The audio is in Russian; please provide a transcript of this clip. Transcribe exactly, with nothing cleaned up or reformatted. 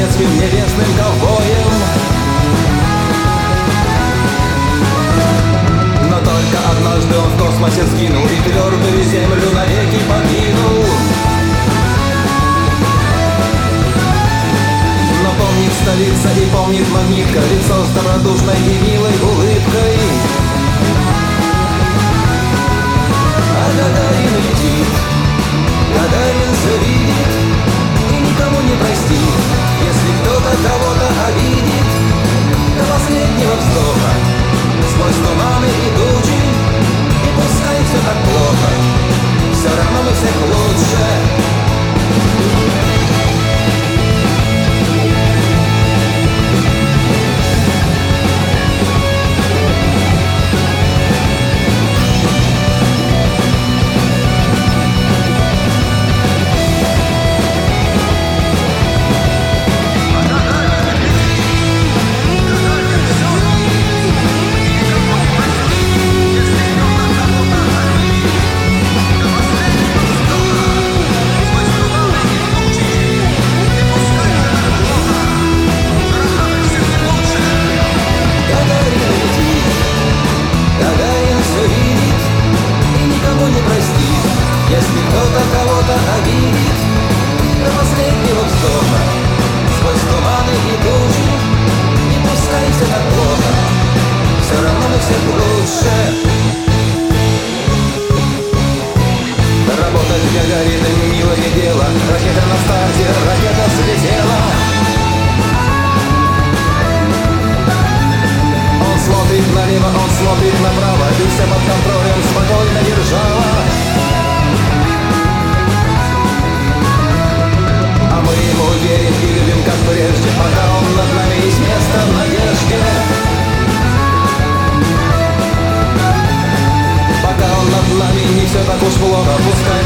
немецким небесным ковбоем. Но только однажды он в космосе сгинул и твердую землю навеки покинул. Но помнит столица и помнит магнитка, лицо с добродушной и милой улыбкой. А Гагарин летит, Гагарин все видит и никому не простит, если кто-то кого-то обидит. До последнего вздоха, сквозь туманы и тучи, и пускай все так плохо, все равно мы всех лучше. Если кто-то кого-то обидит, до последнего вздоха, сквозь туманы и тучи, не пускай все так плохо, все равно мы всех лучше. Работать Гагариным милое дело, ракета на старте, ракета взлетела. Он смотрит налево, он смотрит направо, и все под контролем спокойно держала. Мы ему верим и любим, как прежде, пока он над нами, есть место в надежде. Пока он над нами, не все так уж плохо, пускай